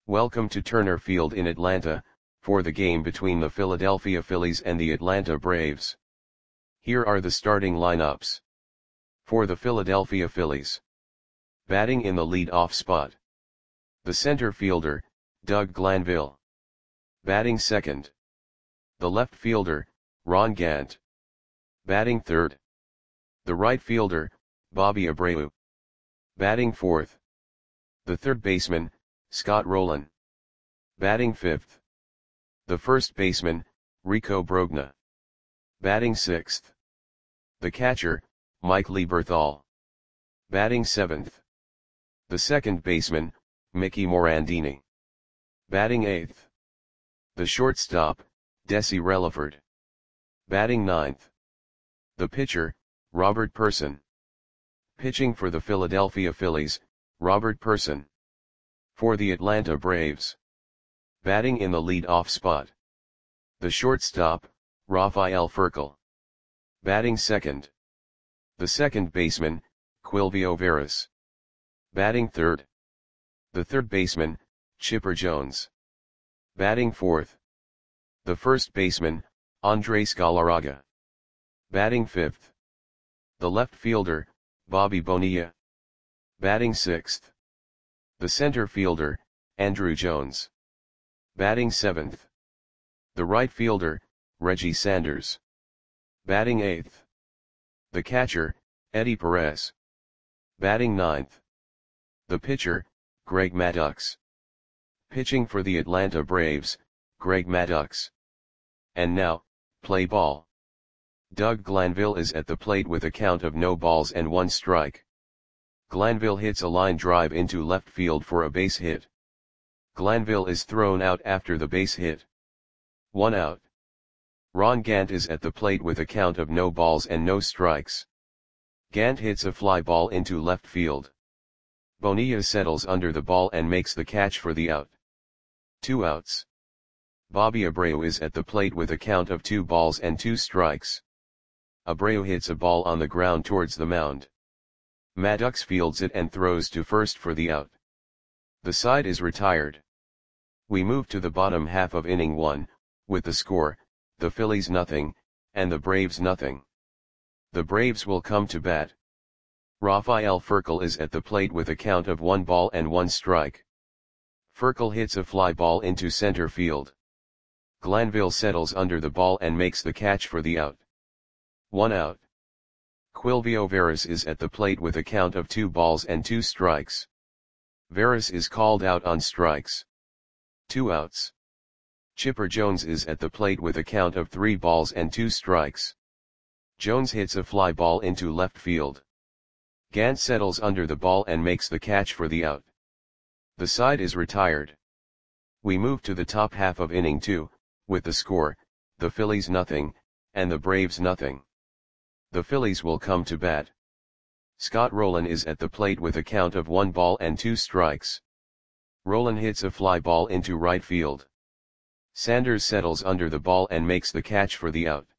Welcome to Turner Field in Atlanta, for the game between the Philadelphia Phillies and the Atlanta Braves. Here are the starting lineups. For the Philadelphia Phillies. Batting in the lead-off spot. The center fielder, Doug Glanville. Batting second. The left fielder, Ron Gant. Batting third. The right fielder, Bobby Abreu. Batting fourth. The third baseman, Scott Rolen. Batting fifth. The first baseman, Rico Brogna. Batting sixth. The catcher, Mike Lieberthal. Batting seventh. The second baseman, Mickey Morandini. Batting eighth. The shortstop, Desi Relaford. Batting ninth. The pitcher, Robert Pursson. Pitching for the Philadelphia Phillies, Robert Pursson. For the Atlanta Braves. Batting in the lead-off spot. The shortstop, Rafael Furcal. Batting second. The second baseman, Quilvio Veras. Batting third. The third baseman, Chipper Jones. Batting fourth. The first baseman, Andres Galarraga. Batting fifth. The left fielder, Bobby Bonilla. Batting sixth. The center fielder, Andruw Jones. Batting seventh. The right fielder, Reggie Sanders. Batting eighth. The catcher, Eddie Perez. Batting ninth. The pitcher, Greg Maddux. Pitching for the Atlanta Braves, Greg Maddux. And now, play ball. Doug Glanville is at the plate with a count of no balls and 1 strike. Glanville hits a line drive into left field for a base hit. Glanville is thrown out after the base hit. 1 out. Ron Gant is at the plate with a count of no balls and no strikes. Gant hits a fly ball into left field. Bonilla settles under the ball and makes the catch for the out. 2 outs. Bobby Abreu is at the plate with a count of 2 balls and 2 strikes. Abreu hits a ball on the ground towards the mound. Maddux fields it and throws to first for the out. The side is retired. We move to the bottom half of inning 1, with the score, the Phillies nothing, and the Braves nothing. The Braves will come to bat. Rafael Furcal is at the plate with a count of 1 ball and 1 strike. Furcal hits a fly ball into center field. Glanville settles under the ball and makes the catch for the out. 1 out. Quilvio Veras is at the plate with a count of 2 balls and 2 strikes. Veras is called out on strikes. 2 outs. Chipper Jones is at the plate with a count of 3 balls and 2 strikes. Jones hits a fly ball into left field. Gant settles under the ball and makes the catch for the out. The side is retired. We move to the top half of inning 2, with the score, the Phillies nothing, and the Braves nothing. The Phillies will come to bat. Scott Rolen is at the plate with a count of 1 ball and 2 strikes. Rolen hits a fly ball into right field. Sanders settles under the ball and makes the catch for the out.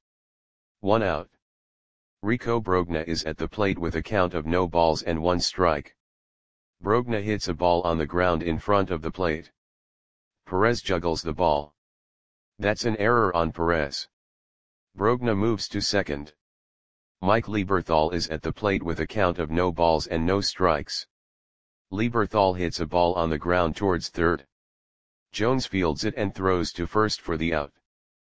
1 out. Rico Brogna is at the plate with a count of no balls and 1 strike. Brogna hits a ball on the ground in front of the plate. Perez juggles the ball. That's an error on Perez. Brogna moves to second. Mike Lieberthal is at the plate with a count of no balls and no strikes. Lieberthal hits a ball on the ground towards third. Jones fields it and throws to first for the out.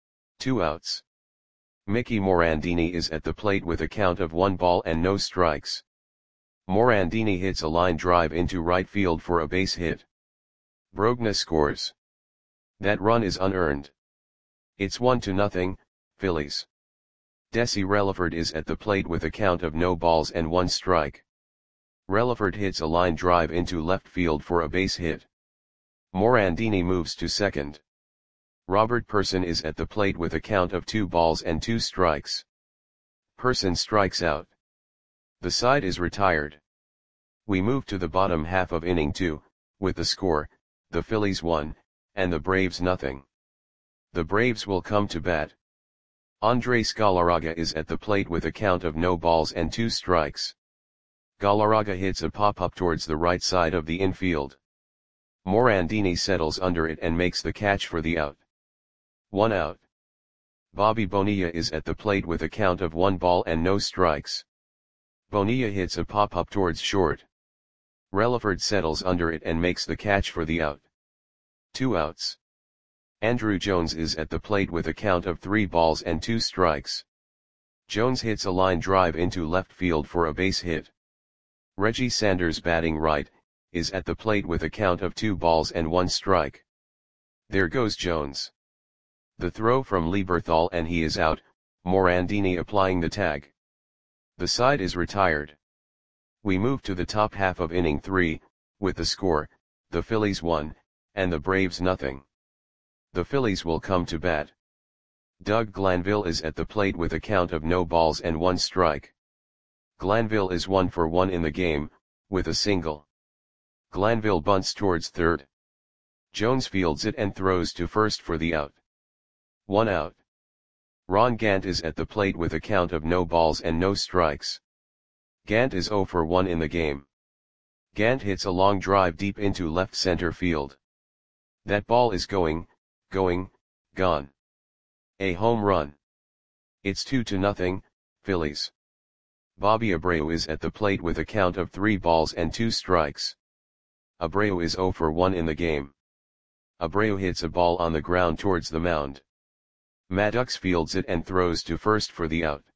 2 outs. Mickey Morandini is at the plate with a count of 1 ball and no strikes. Morandini hits a line drive into right field for a base hit. Brogna scores. That run is unearned. It's 1-0, Phillies. Desi Relaford is at the plate with a count of no balls and 1 strike. Relaford hits a line drive into left field for a base hit. Morandini moves to second. Robert Pursson is at the plate with a count of 2 balls and 2 strikes. Pursson strikes out. The side is retired. We move to the bottom half of inning 2, with the score, the Phillies 1, and the Braves nothing. The Braves will come to bat. Andres Galarraga is at the plate with a count of no balls and 2 strikes. Galarraga hits a pop-up towards the right side of the infield. Morandini settles under it and makes the catch for the out. 1 out. Bobby Bonilla is at the plate with a count of 1 ball and no strikes. Bonilla hits a pop-up towards short. Relaford settles under it and makes the catch for the out. 2 outs. Andruw Jones is at the plate with a count of 3 balls and 2 strikes. Jones hits a line drive into left field for a base hit. Reggie Sanders, batting right, is at the plate with a count of 2 balls and 1 strike. There goes Jones. The throw from Lieberthal and he is out, Morandini applying the tag. The side is retired. We move to the top half of inning 3, with the score, the Phillies 1, and the Braves nothing. The Phillies will come to bat. Doug Glanville is at the plate with a count of no balls and 1 strike. Glanville is 1 for 1 in the game, with a single. Glanville bunts towards third. Jones fields it and throws to first for the out. 1 out. Ron Gant is at the plate with a count of no balls and no strikes. Gant is 0 for 1 in the game. Gant hits a long drive deep into left center field. That ball is going, gone. A home run. It's 2-0, Phillies. Bobby Abreu is at the plate with a count of 3 balls and 2 strikes. Abreu is 0 for 1 in the game. Abreu hits a ball on the ground towards the mound. Maddox fields it and throws to first for the out.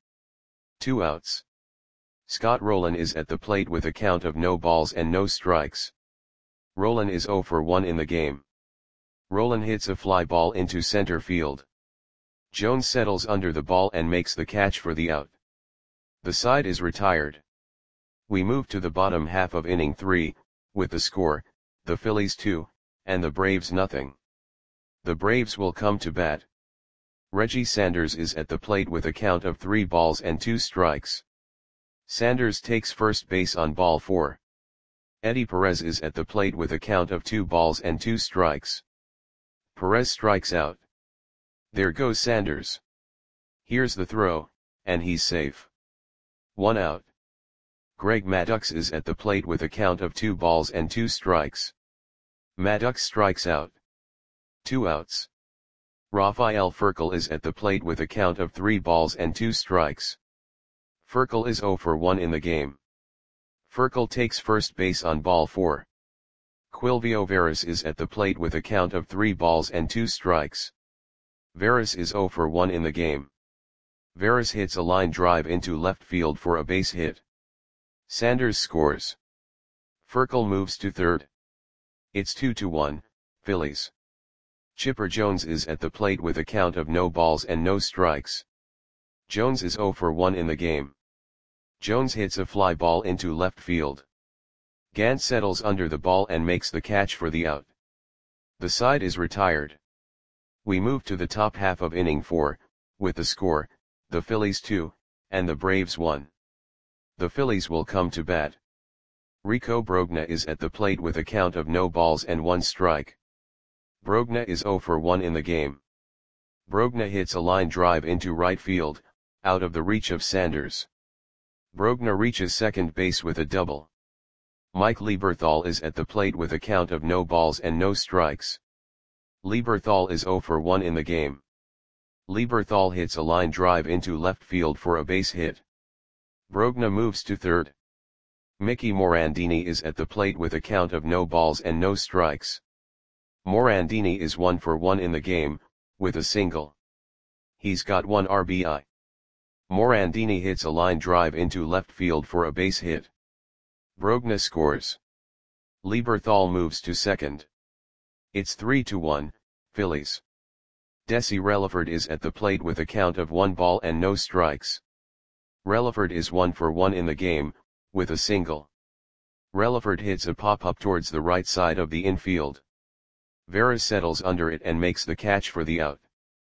2 outs. Scott Rowland is at the plate with a count of no balls and no strikes. Rowland is 0 for 1 in the game. Rowland hits a fly ball into center field. Jones settles under the ball and makes the catch for the out. The side is retired. We move to the bottom half of inning 3, with the score, the Phillies 2, and the Braves nothing. The Braves will come to bat. Reggie Sanders is at the plate with a count of 3 balls and 2 strikes. Sanders takes first base on ball 4. Eddie Perez is at the plate with a count of 2 balls and 2 strikes. Perez strikes out. There goes Sanders. Here's the throw, and he's safe. 1 out. Greg Maddux is at the plate with a count of 2 balls and 2 strikes. Maddux strikes out. 2 outs. Rafael Furcal is at the plate with a count of 3 balls and 2 strikes. Furcal is 0 for 1 in the game. Furcal takes first base on ball 4. Quilvio Veras is at the plate with a count of 3 balls and 2 strikes. Veras is 0 for 1 in the game. Veras hits a line drive into left field for a base hit. Sanders scores. Furcal moves to third. It's 2-1, Phillies. Chipper Jones is at the plate with a count of no balls and no strikes. Jones is 0 for 1 in the game. Jones hits a fly ball into left field. Gant settles under the ball and makes the catch for the out. The side is retired. We move to the top half of inning 4, with the score, the Phillies 2, and the Braves 1. The Phillies will come to bat. Rico Brogna is at the plate with a count of no balls and 1 strike. Brogna is 0 for 1 in the game. Brogna hits a line drive into right field, out of the reach of Sanders. Brogna reaches second base with a double. Mike Lieberthal is at the plate with a count of no balls and no strikes. Lieberthal is 0 for 1 in the game. Lieberthal hits a line drive into left field for a base hit. Brogna moves to third. Mickey Morandini is at the plate with a count of no balls and no strikes. Morandini is 1 for 1 in the game, with a single. He's got 1 RBI. Morandini hits a line drive into left field for a base hit. Brogna scores. Lieberthal moves to second. It's 3-1, Phillies. Desi Relaford is at the plate with a count of 1 ball and no strikes. Relaford is 1 for 1 in the game, with a single. Relaford hits a pop-up towards the right side of the infield. Veras settles under it and makes the catch for the out.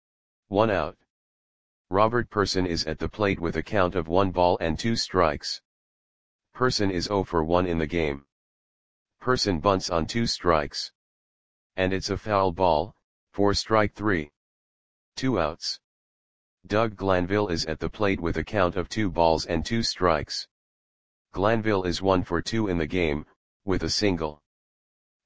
1 out. Robert Person is at the plate with a count of 1 ball and 2 strikes. Person is 0 for 1 in the game. Person bunts on 2 strikes. And it's a foul ball, for strike 3. 2 outs. Doug Glanville is at the plate with a count of 2 balls and 2 strikes. Glanville is 1 for 2 in the game, with a single.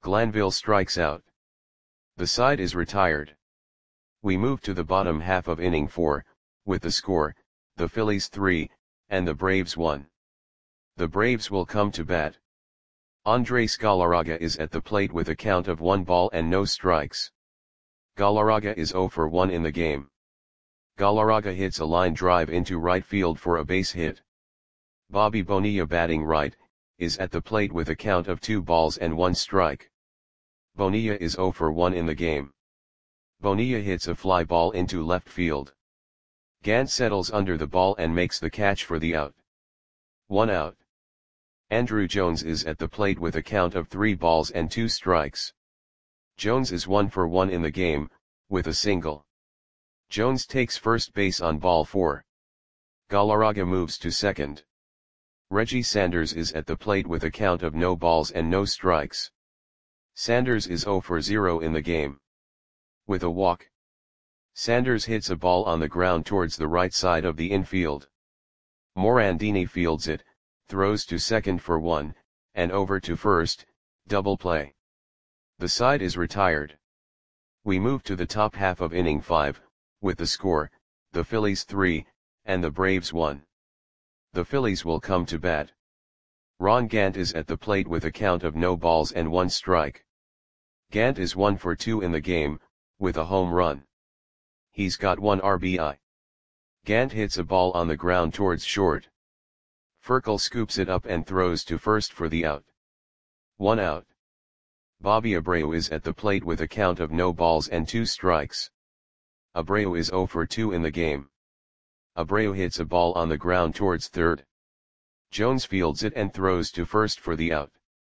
Glanville strikes out. The side is retired. We move to the bottom half of inning 4, with the score, the Phillies 3, and the Braves 1. The Braves will come to bat. Andres Galarraga is at the plate with a count of 1 ball and no strikes. Galarraga is 0 for 1 in the game. Galarraga hits a line drive into right field for a base hit. Bobby Bonilla, batting right, is at the plate with a count of 2 balls and 1 strike. Bonilla is 0 for 1 in the game. Bonilla hits a fly ball into left field. Gant settles under the ball and makes the catch for the out. 1 out. Andruw Jones is at the plate with a count of 3 balls and 2 strikes. Jones is 1 for 1 in the game, with a single. Jones takes first base on ball 4. Galarraga moves to second. Reggie Sanders is at the plate with a count of no balls and no strikes. Sanders is 0 for 0 in the game. With a walk, Sanders hits a ball on the ground towards the right side of the infield. Morandini fields it, throws to second for 1, and over to first, double play. The side is retired. We move to the top half of inning 5, with the score, the Phillies 3, and the Braves 1. The Phillies will come to bat. Ron Gant is at the plate with a count of no balls and 1 strike. Gant is 1 for 2 in the game, with a home run. He's got 1 RBI. Gant hits a ball on the ground towards short. Furcal scoops it up and throws to first for the out. 1 out. Bobby Abreu is at the plate with a count of no balls and 2 strikes. Abreu is 0 for 2 in the game. Abreu hits a ball on the ground towards third. Jones fields it and throws to first for the out.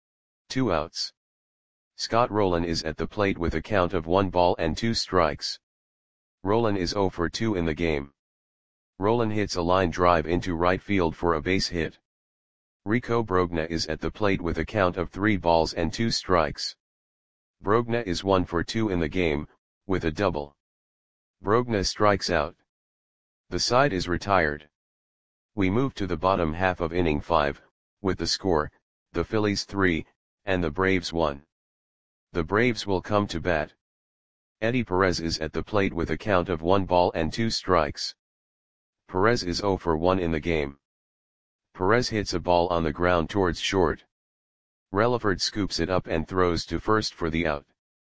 2 outs. Scott Rolen is at the plate with a count of 1 ball and 2 strikes. Rolen is 0 for 2 in the game. Rolen hits a line drive into right field for a base hit. Rico Brogna is at the plate with a count of 3 balls and 2 strikes. Brogna is 1 for 2 in the game, with a double. Brogna strikes out. The side is retired. We move to the bottom half of inning 5, with the score, the Phillies 3, and the Braves 1. The Braves will come to bat. Eddie Perez is at the plate with a count of 1 ball and 2 strikes. Perez is 0 for 1 in the game. Perez hits a ball on the ground towards short. Relaford scoops it up and throws to first for the out.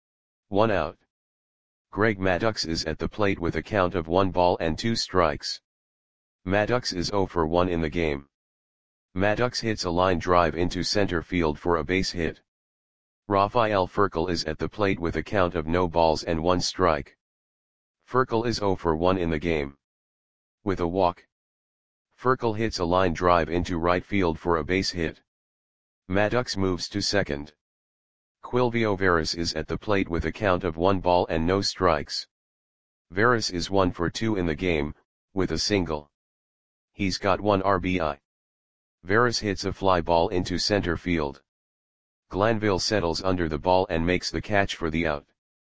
1 out. Greg Maddux is at the plate with a count of 1 ball and 2 strikes. Maddux is 0 for 1 in the game. Maddux hits a line drive into center field for a base hit. Rafael Furcal is at the plate with a count of no balls and 1 strike. Furcal is 0 for 1 in the game. With a walk, Furcal hits a line drive into right field for a base hit. Maddux moves to second. Quilvio Veras is at the plate with a count of 1 ball and no strikes. Veras is 1 for 2 in the game, with a single. He's got 1 RBI. Veras hits a fly ball into center field. Glanville settles under the ball and makes the catch for the out.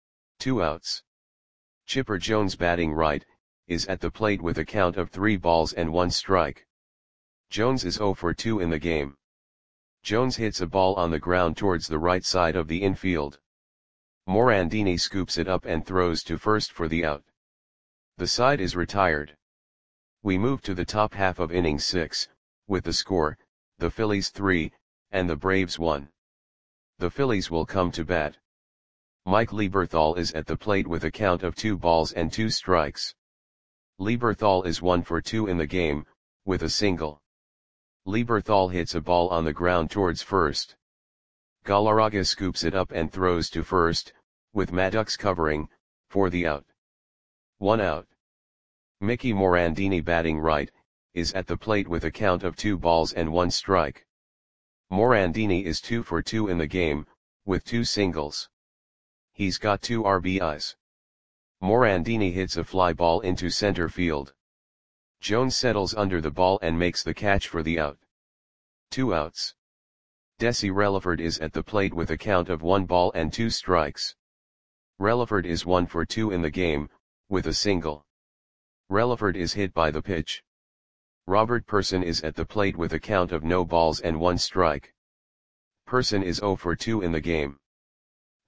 2 outs. Chipper Jones, batting right, is at the plate with a count of 3 balls and 1 strike. Jones is 0 for 2 in the game. Jones hits a ball on the ground towards the right side of the infield. Morandini scoops it up and throws to first for the out. The side is retired. We move to the top half of inning 6, with the score, the Phillies 3, and the Braves 1. The Phillies will come to bat. Mike Lieberthal is at the plate with a count of 2 balls and 2 strikes. Lieberthal is 1 for 2 in the game, with a single. Lieberthal hits a ball on the ground towards first. Galarraga scoops it up and throws to first, with Maddux covering, for the out. 1 out. Mickey Morandini, batting right, is at the plate with a count of 2 balls and 1 strike. Morandini is 2 for 2 in the game, with 2 singles. He's got 2 RBIs. Morandini hits a fly ball into center field. Jones settles under the ball and makes the catch for the out. 2 outs. Desi Relaford is at the plate with a count of 1 ball and 2 strikes. Relaford is 1 for 2 in the game, with a single. Relaford is hit by the pitch. Robert Person is at the plate with a count of no balls and 1 strike. Person is 0 for 2 in the game.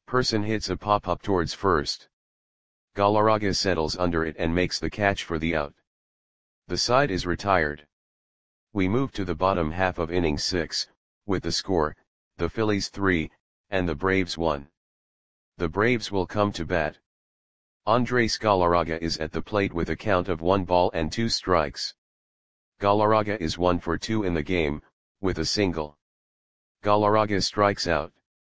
Person hits a pop-up towards first. Galarraga settles under it and makes the catch for the out. The side is retired. We move to the bottom half of inning 6, with the score, the Phillies 3, and the Braves 1. The Braves will come to bat. Andres Galarraga is at the plate with a count of 1 ball and 2 strikes. Galarraga is 1 for 2 in the game, with a single. Galarraga strikes out.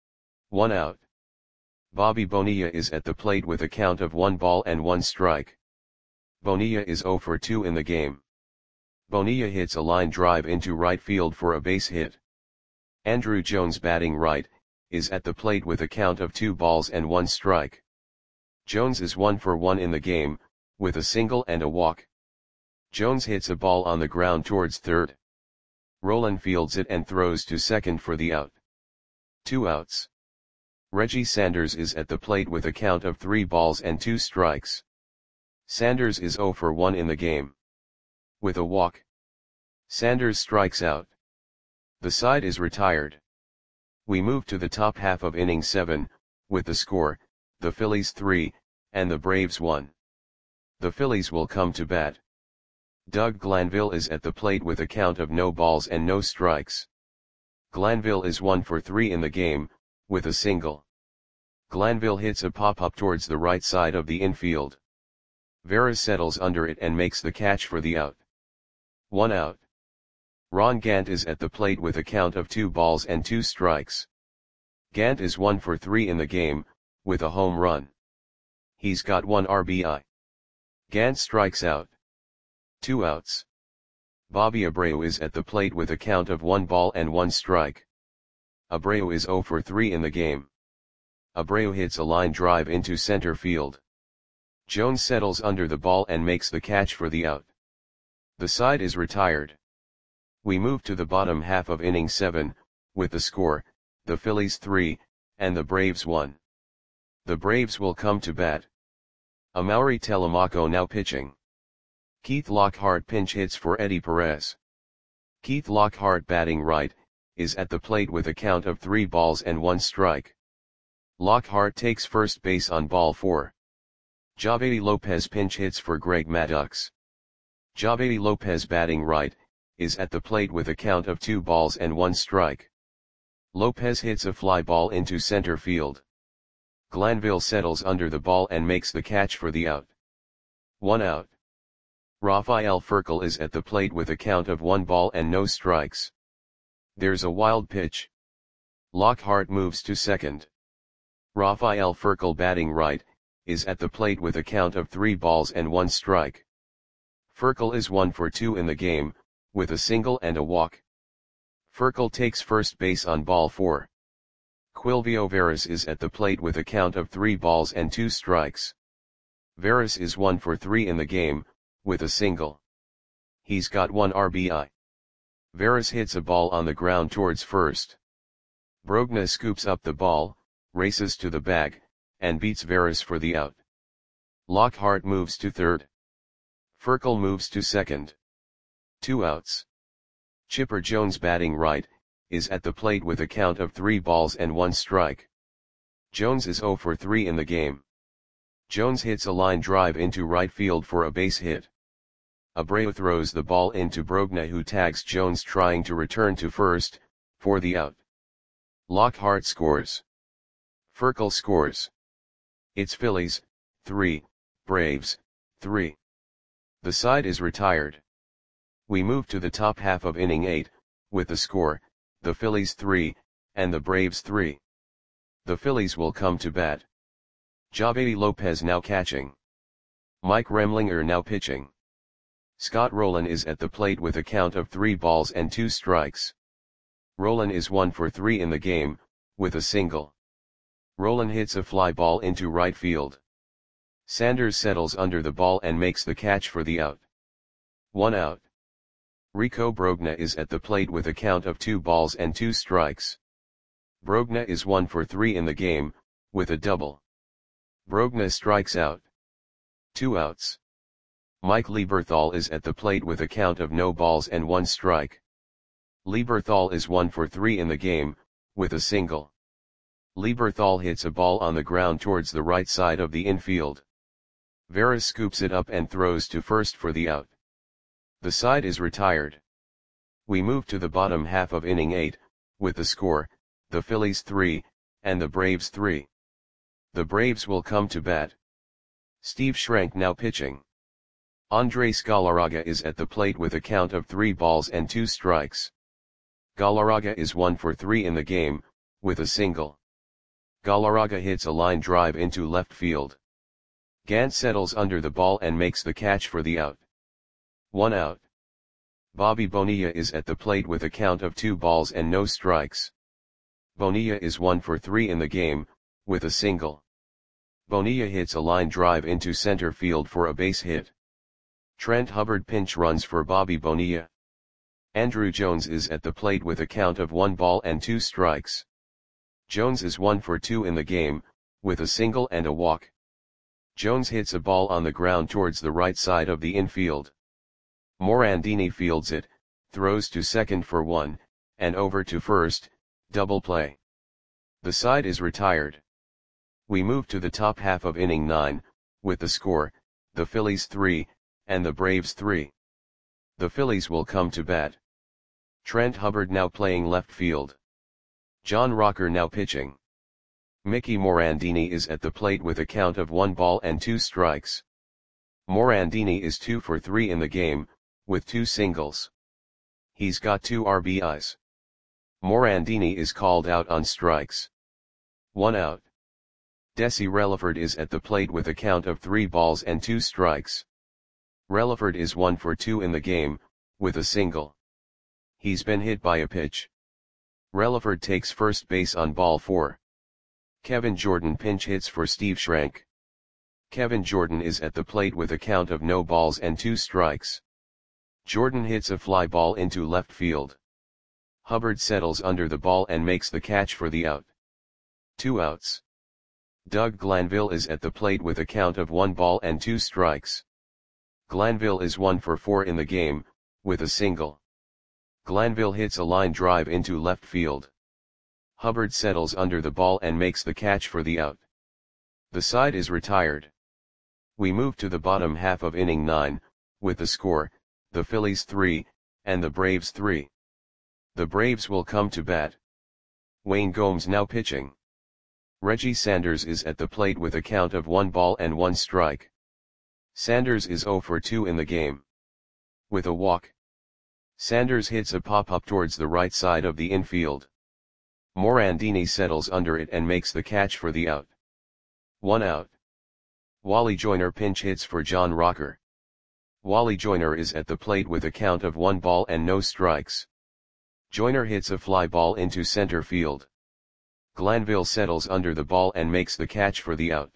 1 out. Bobby Bonilla is at the plate with a count of 1 ball and 1 strike. Bonilla is 0 for 2 in the game. Bonilla hits a line drive into right field for a base hit. Andrew Jones, batting right, is at the plate with a count of 2 balls and 1 strike. Jones is 1 for 1 in the game, with a single and a walk. Jones hits a ball on the ground towards third. Rolen fields it and throws to second for the out. 2 outs. Reggie Sanders is at the plate with a count of 3 balls and 2 strikes. Sanders is 0 for 1 in the game. With a walk. Sanders strikes out. The side is retired. We move to the top half of inning 7, with the score, the Phillies 3, and the Braves 1. The Phillies will come to bat. Doug Glanville is at the plate with a count of no balls and no strikes. Glanville is 1 for 3 in the game, with a single. Glanville hits a pop-up towards the right side of the infield. Veras settles under it and makes the catch for the out. 1 out. Ron Gant is at the plate with a count of 2 balls and 2 strikes. Gant is 1 for 3 in the game, with a home run. He's got 1 RBI. Gant strikes out. 2 outs. Bobby Abreu is at the plate with a count of 1 ball and 1 strike. Abreu is 0 for 3 in the game. Abreu hits a line drive into center field. Jones settles under the ball and makes the catch for the out. The side is retired. We move to the bottom half of inning 7, with the score, the Phillies 3, and the Braves 1. The Braves will come to bat. Amaury Telemaco now pitching. Keith Lockhart pinch hits for Eddie Perez. Keith Lockhart, batting right, is at the plate with a count of 3 balls and 1 strike. Lockhart takes first base on ball 4. Javady Lopez pinch hits for Greg Maddux. Javady Lopez, batting right, is at the plate with a count of 2 balls and 1 strike. Lopez hits a fly ball into center field. Glanville settles under the ball and makes the catch for the out. 1 out. Rafael Furcal is at the plate with a count of 1 ball and no strikes. There's a wild pitch. Lockhart moves to second. Rafael Furcal, batting right, is at the plate with a count of 3 balls and 1 strike. Furcal is 1 for 2 in the game, with a single and a walk. Furcal takes first base on ball 4. Quilvio Veras is at the plate with a count of 3 balls and 2 strikes. Veras is 1 for 3 in the game, with a single. He's got 1 RBI. Veras hits a ball on the ground towards first. Brogna scoops up the ball, races to the bag, and beats Veras for the out. Lockhart moves to third. Furcal moves to second. 2 outs. Chipper Jones, batting right, is at the plate with a count of 3 balls and 1 strike. Jones is 0 for 3 in the game. Jones hits a line drive into right field for a base hit. Abreu throws the ball into Brogna, who tags Jones trying to return to first, for the out. Lockhart scores. Furcal scores. It's Phillies 3, Braves 3. The side is retired. We move to the top half of inning 8, with the score, the Phillies 3, and the Braves 3. The Phillies will come to bat. Javady Lopez now catching. Mike Remlinger now pitching. Scott Rolen is at the plate with a count of 3 balls and 2 strikes. Rolen is 1 for 3 in the game, with a single. Rolen hits a fly ball into right field. Sanders settles under the ball and makes the catch for the out. 1 out. Rico Brogna is at the plate with a count of 2 balls and 2 strikes. Brogna is 1 for 3 in the game, with a double. Brogna strikes out. 2 outs. Mike Lieberthal is at the plate with a count of no balls and 1 strike. Lieberthal is 1 for 3 in the game, with a single. Lieberthal hits a ball on the ground towards the right side of the infield. Veras scoops it up and throws to first for the out. The side is retired. We move to the bottom half of inning 8, with the score, the Phillies 3, and the Braves 3. The Braves will come to bat. Steve Schrank now pitching. Andres Galarraga is at the plate with a count of 3 balls and 2 strikes. Galarraga is 1 for 3 in the game, with a single. Galarraga hits a line drive into left field. Gant settles under the ball and makes the catch for the out. 1 out. Bobby Bonilla is at the plate with a count of 2 balls and no strikes. Bonilla is 1 for 3 in the game, with a single. Bonilla hits a line drive into center field for a base hit. Trent Hubbard pinch runs for Bobby Bonilla. Andruw Jones is at the plate with a count of 1 ball and 2 strikes. Jones is 1 for 2 in the game, with a single and a walk. Jones hits a ball on the ground towards the right side of the infield. Morandini fields it, throws to second for 1, and over to first, double play. The side is retired. We move to the top half of inning 9, with the score, the Phillies 3, and the Braves 3. The Phillies will come to bat. Trent Hubbard now playing left field. John Rocker now pitching. Mickey Morandini is at the plate with a count of 1 ball and 2 strikes. Morandini is 2 for 3 in the game, with 2 singles. He's got 2 RBIs. Morandini is called out on strikes. 1 out. Desi Relaford is at the plate with a count of 3 balls and 2 strikes. Relaford is 1 for 2 in the game, with a single. He's been hit by a pitch. Relaford takes first base on ball 4. Kevin Jordan pinch hits for Steve Schrank. Kevin Jordan is at the plate with a count of no balls and 2 strikes. Jordan hits a fly ball into left field. Hubbard settles under the ball and makes the catch for the out. 2 outs. Doug Glanville is at the plate with a count of 1 ball and 2 strikes. Glanville is 1 for 4 in the game, with a single. Glanville hits a line drive into left field. Hubbard settles under the ball and makes the catch for the out. The side is retired. We move to the bottom half of inning 9, with the score, the Phillies 3, and the Braves 3. The Braves will come to bat. Wayne Gomes now pitching. Reggie Sanders is at the plate with a count of 1 ball and 1 strike. Sanders is 0 for 2 in the game. With a walk. Sanders hits a pop-up towards the right side of the infield. Morandini settles under it and makes the catch for the out. 1 out. Wally Joyner pinch hits for John Rocker. Wally Joyner is at the plate with a count of 1 ball and no strikes. Joyner hits a fly ball into center field. Glanville settles under the ball and makes the catch for the out.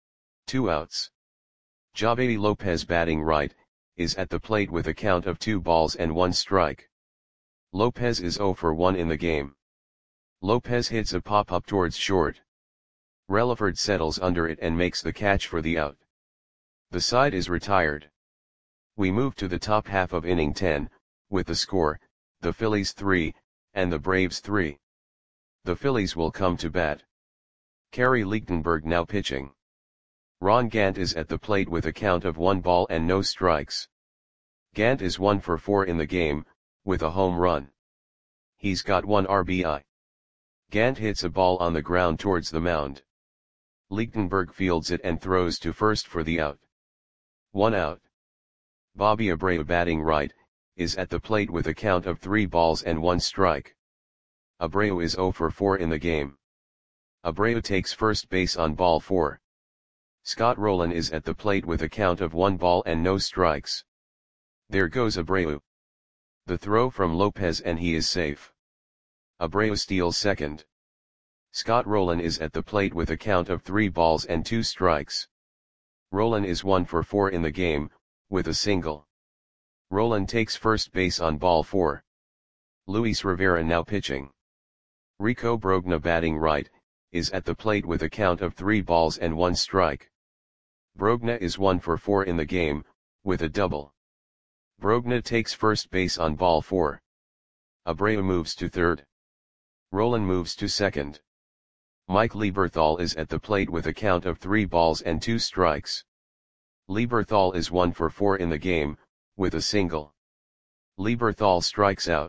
2 outs. Javedi Lopez batting right, is at the plate with a count of 2 balls and 1 strike. Lopez is 0 for 1 in the game. Lopez hits a pop-up towards short. Relaford settles under it and makes the catch for the out. The side is retired. We move to the top half of inning 10, with the score, the Phillies 3, and the Braves 3. The Phillies will come to bat. Kerry Lichtenberg now pitching. Ron Gant is at the plate with a count of 1 ball and no strikes. Gant is 1 for 4 in the game, with a home run. He's got 1 RBI. Gant hits a ball on the ground towards the mound. Lichtenberg fields it and throws to first for the out. 1 out. Bobby Abreu batting right, is at the plate with a count of 3 balls and 1 strike. Abreu is 0 for 4 in the game. Abreu takes first base on ball 4. Scott Rowland is at the plate with a count of 1 ball and no strikes. There goes Abreu. The throw from Lopez and he is safe. Abreu steals second. Scott Rowland is at the plate with a count of 3 balls and 2 strikes. Rowland is 1 for 4 in the game, with a single. Rowland takes first base on ball 4. Luis Rivera now pitching. Rico Brogna batting right, is at the plate with a count of 3 balls and 1 strike. Brogna is 1 for 4 in the game, with a double. Brogna takes first base on ball 4. Abreu moves to third. Rowland moves to second. Mike Lieberthal is at the plate with a count of 3 balls and 2 strikes. Lieberthal is 1 for 4 in the game, with a single. Lieberthal strikes out.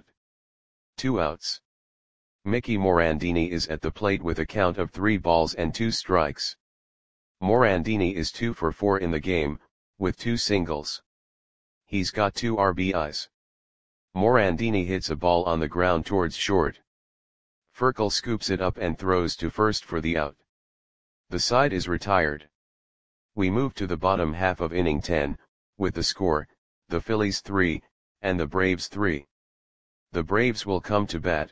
2 outs. Mickey Morandini is at the plate with a count of 3 balls and 2 strikes. Morandini is 2 for 4 in the game, with 2 singles. He's got 2 RBIs. Morandini hits a ball on the ground towards short. Furcal scoops it up and throws to first for the out. The side is retired. We move to the bottom half of inning 10, with the score, the Phillies 3, and the Braves 3. The Braves will come to bat.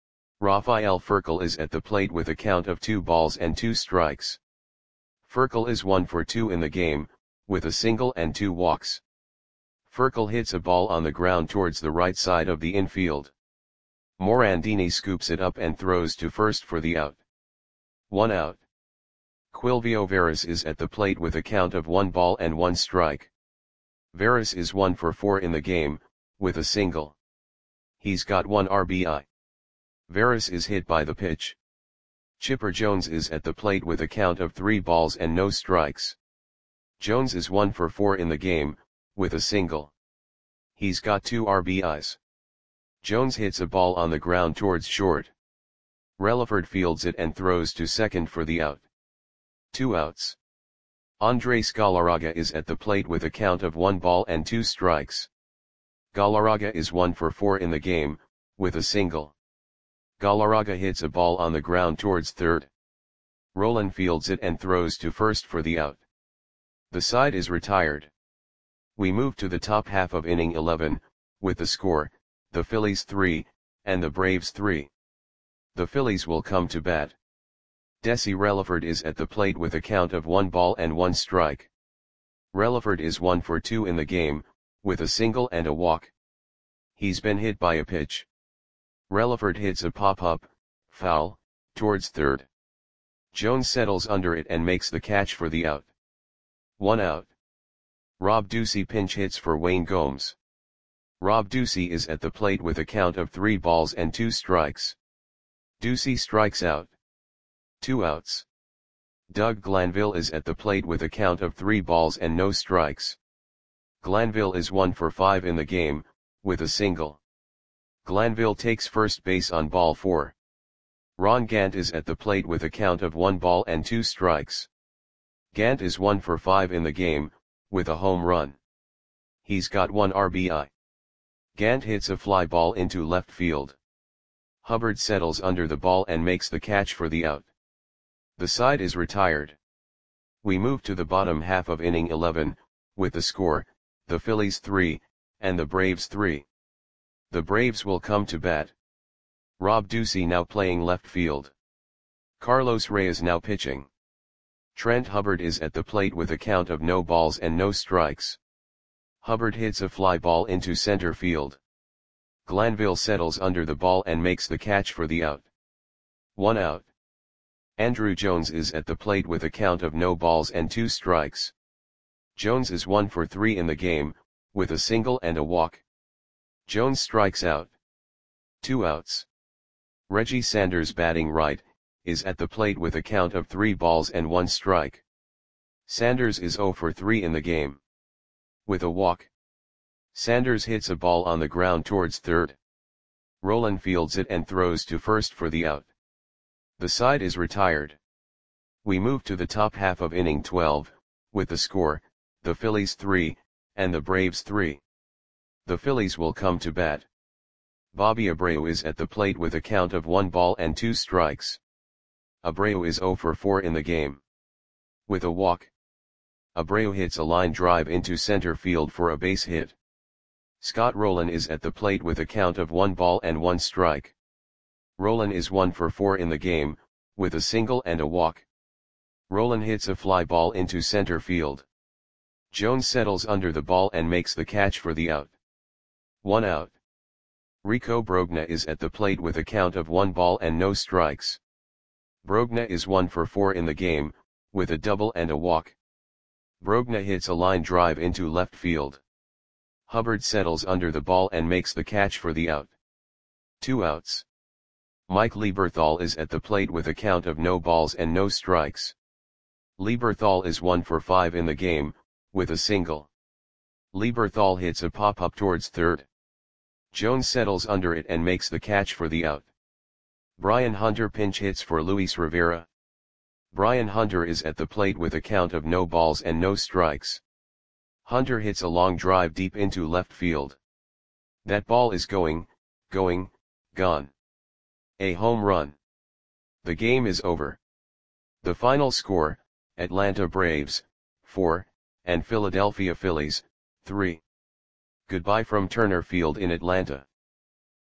Rafael Furcal is at the plate with a count of 2 balls and 2 strikes. Furcal is 1 for 2 in the game, with a single and 2 walks. Furcal hits a ball on the ground towards the right side of the infield. Morandini scoops it up and throws to first for the out. 1 out. Quilvio Veras is at the plate with a count of 1 ball and 1 strike. Veras is 1 for 4 in the game, with a single. He's got 1 RBI. Veras is hit by the pitch. Chipper Jones is at the plate with a count of 3 balls and no strikes. Jones is 1 for 4 in the game, with a single. He's got 2 RBIs. Jones hits a ball on the ground towards short. Relaford fields it and throws to second for the out. 2 outs. Andres Galarraga is at the plate with a count of 1 ball and 2 strikes. Galarraga is 1 for 4 in the game, with a single. Galarraga hits a ball on the ground towards third. Rolen fields it and throws to first for the out. The side is retired. We move to the top half of inning 11, with the score, the Phillies 3, and the Braves 3. The Phillies will come to bat. Desi Relaford is at the plate with a count of 1 ball and 1 strike. Relaford is 1 for 2 in the game, with a single and a walk. He's been hit by a pitch. Relaford hits a pop-up, foul, towards third. Jones settles under it and makes the catch for the out. 1 out. Rob Ducey pinch hits for Wayne Gomes. Rob Ducey is at the plate with a count of 3 balls and 2 strikes. Ducey strikes out. 2 outs. Doug Glanville is at the plate with a count of 3 balls and no strikes. Glanville is 1 for 5 in the game, with a single. Glanville takes first base on ball 4. Ron Gant is at the plate with a count of 1 ball and 2 strikes. Gant is 1 for 5 in the game, with a home run. He's got 1 RBI. Gant hits a fly ball into left field. Hubbard settles under the ball and makes the catch for the out. The side is retired. We move to the bottom half of inning 11, with the score, the Phillies 3, and the Braves 3. The Braves will come to bat. Rob Ducey now playing left field. Carlos Reyes now pitching. Trent Hubbard is at the plate with a count of no balls and no strikes. Hubbard hits a fly ball into center field. Glanville settles under the ball and makes the catch for the out. 1 out. Andrew Jones is at the plate with a count of no balls and 2 strikes. Jones is 1 for 3 in the game, with a single and a walk. Jones strikes out. 2 outs. Reggie Sanders batting right, is at the plate with a count of 3 balls and 1 strike. Sanders is 0 for 3 in the game. With a walk. Sanders hits a ball on the ground towards third. Rolen fields it and throws to first for the out. The side is retired. We move to the top half of inning 12, with the score, the Phillies 3, and the Braves 3. The Phillies will come to bat. Bobby Abreu is at the plate with a count of 1 ball and 2 strikes. Abreu is 0 for 4 in the game. With a walk. Abreu hits a line drive into center field for a base hit. Scott Rolen is at the plate with a count of 1 ball and 1 strike. Rolen is 1 for 4 in the game, with a single and a walk. Rolen hits a fly ball into center field. Jones settles under the ball and makes the catch for the out. 1 out. Rico Brogna is at the plate with a count of 1 ball and no strikes. Brogna is 1 for 4 in the game, with a double and a walk. Brogna hits a line drive into left field. Hubbard settles under the ball and makes the catch for the out. 2 outs. Mike Lieberthal is at the plate with a count of no balls and no strikes. Lieberthal is 1 for 5 in the game, with a single. Lieberthal hits a pop-up towards third. Jones settles under it and makes the catch for the out. Brian Hunter pinch hits for Luis Rivera. Brian Hunter is at the plate with a count of no balls and no strikes. Hunter hits a long drive deep into left field. That ball is gone. A home run. The game is over. The final score, Atlanta Braves, 4, and Philadelphia Phillies, 3. Goodbye from Turner Field in Atlanta.